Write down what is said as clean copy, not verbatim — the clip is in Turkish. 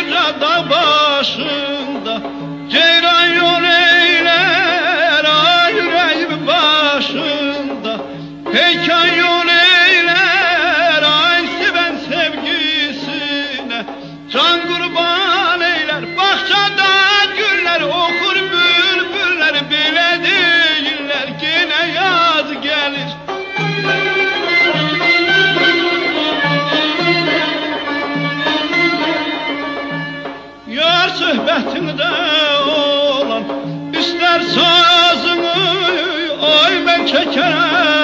yüce dağ başında ceyran yol eyler ay yüreğim başında peykan yol eyler ay seven sevgisine can kurban eyler bahçada güller okur bülbüller bile değiller yine yaz gelir. Yar söhbetinde olan ister sazını ay ben çekerem